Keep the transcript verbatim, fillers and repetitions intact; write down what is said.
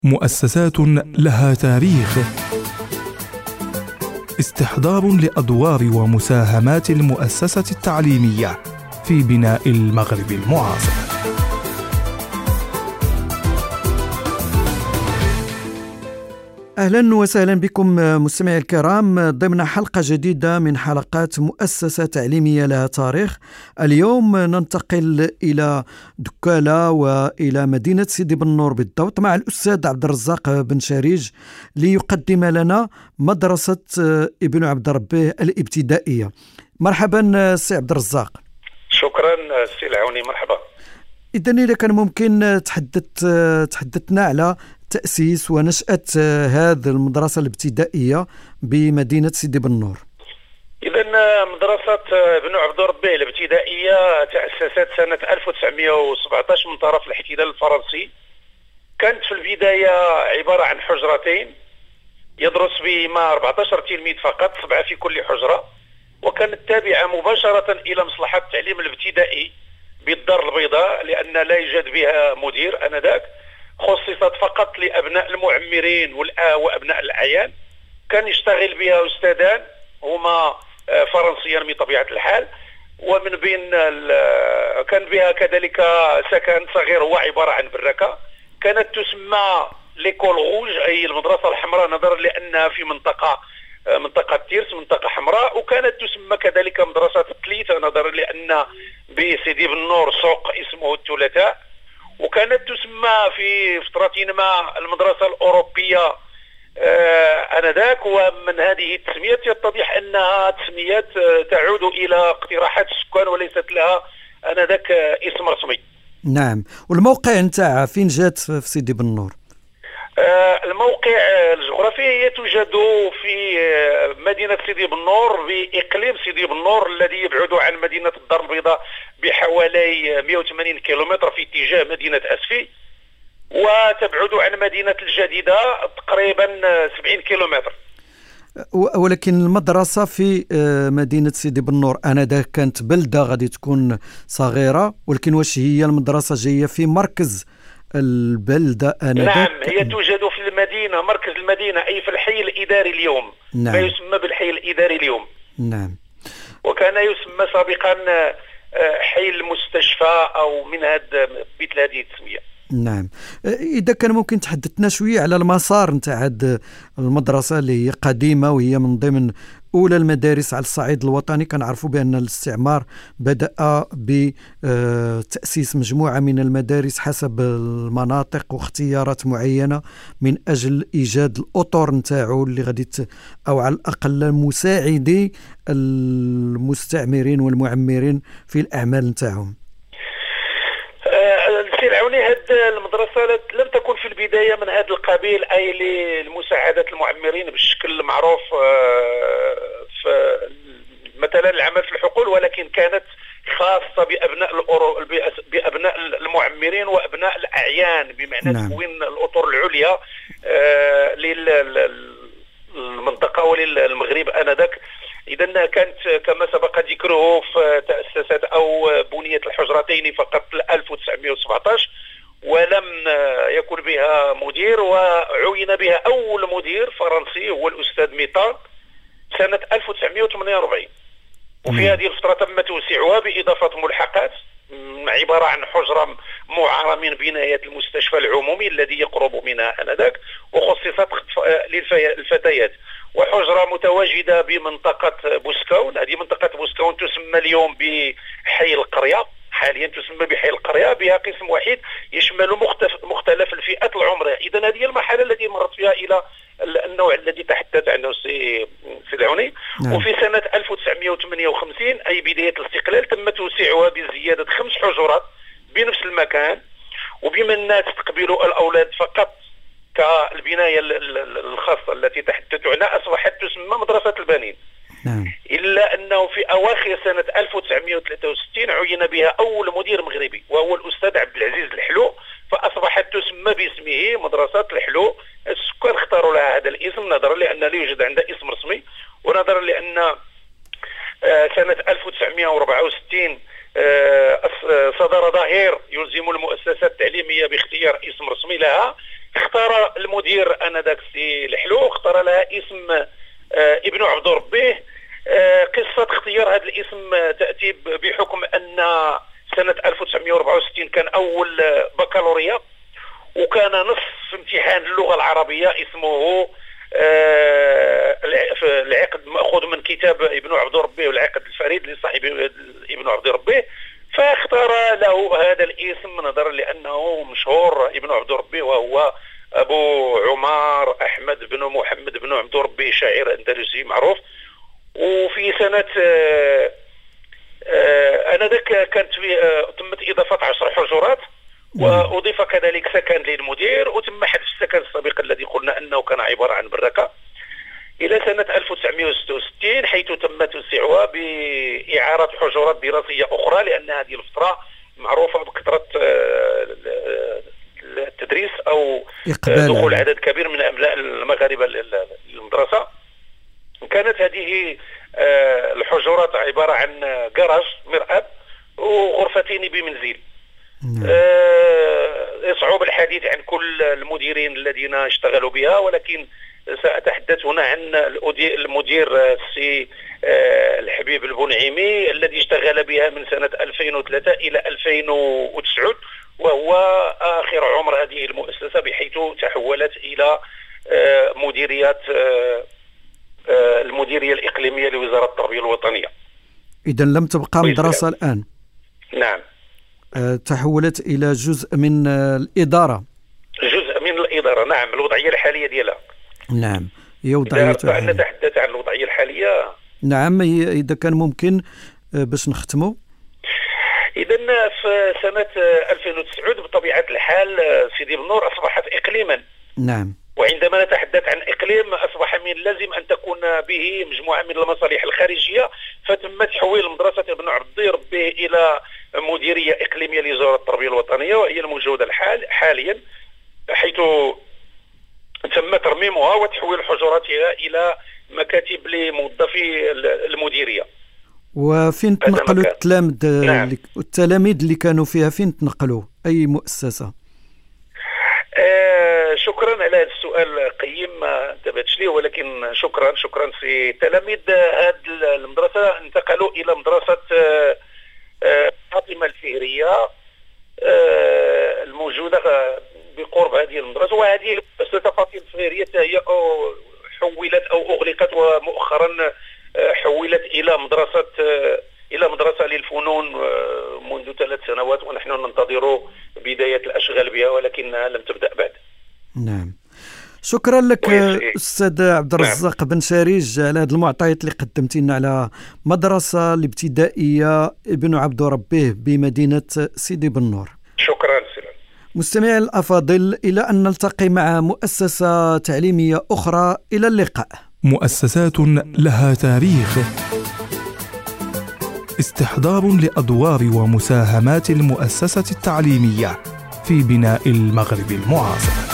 مؤسسات لها تاريخ. استحضار لأدوار ومساهمات المؤسسة التعليمية في بناء المغرب المعاصر. أهلا وسهلا بكم مستمعي الكرام ضمن حلقة جديدة من حلقات مؤسسة تعليمية لها تاريخ. اليوم ننتقل إلى دكالة وإلى مدينة سيدي بنور بالضبط مع الأستاذ عبد الرزاق بن شريج ليقدم لنا مدرسة ابن عبد ربه الابتدائية. مرحبا سي عبد الرزاق. شكرا سي العوني، مرحبا. إذن إذا كان ممكن تحدث تحدثنا على تأسيس ونشأة هذه المدرسة الابتدائية بمدينة سيدي بنور. إذن مدرسة ابن عبد ربه الابتدائية تأسست سنة ألف وتسعمائة وسبعة عشر من طرف الاحتلال الفرنسي. كانت في البداية عبارة عن حجرتين يدرس بهما أربعة عشر تلميذ فقط، سبعة في كل حجرة، وكانت تابعة مباشرة إلى مصلحة التعليم الابتدائي بالدار البيضاء، لأن لا يوجد بها مدير آنذاك. خصصت فقط لأبناء المعمرين وأبناء الأعيان. كان يشتغل بها أستاذان هما فرنسيان بطبيعة الحال، ومن بين كان بها كذلك سكن صغير هو عبارة عن بركة. كانت تسمى ليكول روج أي المدرسة الحمراء نظرا لأنها في منطقة منطقة تيرس، منطقة حمراء. وكانت تسمى كذلك مدرسة الثليثة نظرا لأن بسيدي بنور سوق اسمه الثلاثاء. وكانت تسمى في فترة ما المدرسة الأوروبية آنذاك، ومن هذه التسميات يتضح أنها تسميات تعود إلى اقتراحات السكان وليست لها آنذاك اسم رسمي. نعم. والموقع نتاعها فين جات في سيدي بنور؟ الموقع الجغرافي هي توجد في مدينة سيدي بنور بإقليم سيدي بنور الذي يبعد عن مدينة الدار البيضاء بحوالي مئة وثمانين كيلومتر في اتجاه مدينة أسفي، وتبعد عن مدينة الجديدة تقريبا سبعين كيلومتر. ولكن المدرسة في مدينة سيدي بنور آنذاك كانت بلدة غادي تكون صغيرة، ولكن واش هي المدرسة جاية في مركز البلدة آنذاك؟ نعم، هي توجد في المدينة، مركز المدينة، أي في الحي الإداري اليوم. نعم. ما يسمى بالحي الإداري اليوم. نعم. وكان يسمى سابقا حي المستشفى أو من هذا مثل هذه التسمية. نعم. إذا كان ممكن تحدثنا شوية على المسار نتاع هذه المدرسة اللي هي قديمة وهي من ضمن أولى المدارس على الصعيد الوطني. كنعرفوا بأن الاستعمار بدأ بتأسيس مجموعة من المدارس حسب المناطق واختيارات معينة من أجل إيجاد الأطر نتاعو اللي غادي أو على الأقل مساعدي المستعمرين والمعمرين في الأعمال نتاعهم. سي العوني، هذه المدرسة لم تكن في البداية من هذا القبيل، أي لمساعدة المعمرين بالشكل المعروف في مثلا العمل في الحقول، ولكن كانت خاصة بأبناء الأورو... بأبناء المعمرين وأبناء الأعيان، بمعنى نعم. تكوين الأطر العليا للمنطقة وللمغرب آنذاك. إذن كانت كما سبق ذكره تأسست أو بنيت الحجرتين فقط ألف وتسعمائة وسبعة عشر، ولم يكن بها مدير، وعين بها أول مدير فرنسي هو الأستاذ ميطان سنة ألف وتسعمائة وثمانية وأربعين. وفي هذه الفترة تم توسيعها بإضافة ملحقات عبارة عن حجرة معارة من بنايات المستشفى العمومي الذي يقرب منها آنذاك، وخصصت للفتيات، وحجرة متواجدة بمنطقة بوسكون. هذه منطقة بوسكون تسمى اليوم بحي القرية، حاليا تسمى بحي القرية، بها قسم وحيد يشمل مختلف الفئات العمرية. إذن هذه المرحلة التي مرت فيها إلى النوع الذي تحدث عنه سي العوني. نعم. وفي سنة ألف وتسعمائة وثمانية وخمسين أي بداية الاستقلال تم توسيعها بزيادة خمس حجرات بنفس المكان، وبمن تستقبل الأولاد فقط كالبناية الخاصة التي تحدثت عنها أصبحت تسمى مدرسة البنين. نعم. إلا أنه في أواخر سنة ألف وتسعمائة وثلاثة وستين عين بها أول مدير مغربي وهو الأستاذ عبد العزيز الحلو، فأصبحت تسمى باسمه مدرسة الحلو. السكان اختاروا لها هذا الاسم نظرا لأن لا يوجد عندها اسم رسمي، ونظرا لأن سنة ألف وتسعمائة وأربعة وستين صدر ظهير يلزم المؤسسات التعليمية باختيار اسم رسمي لها. اختار المدير انذاك السي الحلو اختار لها اسم آه ابن عبد ربيه. آه قصه اختيار هذا الاسم تاتي بحكم ان سنه ألف وتسعمائة وأربعة وستين كان اول بكالوريا، وكان نصف امتحان اللغه العربيه اسمه آه العقد ماخوذ من كتاب ابن عبد ربيه والعقد الفريد لصاحب ابن عبد ربيه، فاختار له هذا الاسم نظرا لانه مشهور ابن عبد ربيه، وهو ابو عمر احمد بن محمد بن عبد ربيه، شاعر اندلسي معروف. وفي سنه آه آه انذاك كانت في آه تمت اضافه عشر حجرات، واضيف كذلك سكن للمدير، وتم حذف السكن السابق الذي قلنا انه كان عباره عن بركه، الى سنه ألف وتسعمائة وستة وستين حيث تم توسيعها باعاره حجرات دراسيه اخرى، لان هذه الفتره معروفه بكثره التدريس او دخول عدد كبير من ابناء المغاربه للمدرسه. كانت هذه الحجرات عباره عن كراج مرآب وغرفتين بمنزل. يصعب الحديث عن كل المديرين الذين اشتغلوا بها، ولكن سأتحدث هنا عن المدير السي الحبيب البنعيمي الذي اشتغل بها من سنة ألفين وثلاثة إلى ألفين وتسعة، وهو آخر عمر هذه المؤسسة، بحيث تحولت إلى مديريات المديرية الإقليمية لوزارة التربية الوطنية. إذن لم تبقى مدرسة الآن؟ نعم، تحولت إلى جزء من الإدارة. جزء من الإدارة، نعم، الوضعية الحالية ديالها. نعم، هي وضعية الحالية. نتحدث عن الوضعية الحالية. نعم، إذا كان ممكن باش نختموا. إذن في سنة ألفين وتسعة بطبيعة الحال سيدي بنور أصبحت إقليما. نعم. وعندما نتحدث عن إقليم أصبح من اللازم أن تكون به مجموعة من المصالح الخارجية، فتم تحويل مدرسة ابن عبد ربيه إلى مديرية إقليمية لوزارة التربية الوطنية، وهي الموجودة الحال حاليا، حيث تم ترميمها وتحويل حجراتها إلى مكاتب لموظفي المديرية. وفين تنقلوا التلاميذ؟ نعم. التلاميذ اللي كانوا فيها فين تنقلوا؟ أي مؤسسة؟ آه شكرا على هذا السؤال قيم ما انتبهتش ليه، ولكن شكرا شكرا في تلاميذ هذه المدرسة انتقلوا إلى مدرسة آه آه فاطمة الفهرية آه الموجودة بقرب هذه المدرسة. وهذه المدرسة فاطمة الفهرية هي حولت أو أغلقت، ومؤخرا حولت إلى مدرسة إلى مدرسة للفنون منذ ثلاث سنوات، ونحن ننتظر بداية الأشغال بها ولكنها لم تبدأ بعد. نعم، شكرا لك أستاذ عبد الرزاق نعم. بن شاريج على هذه المعطيات اللي قدمتي لنا على مدرسة الابتدائية ابن عبد ربيه بمدينة سيدي بنور. شكرا سلام. مستمعي الأفاضل، إلى أن نلتقي مع مؤسسة تعليمية أخرى، إلى اللقاء. مؤسسات لها تاريخ، استحضار لأدوار ومساهمات المؤسسة التعليمية في بناء المغرب المعاصر.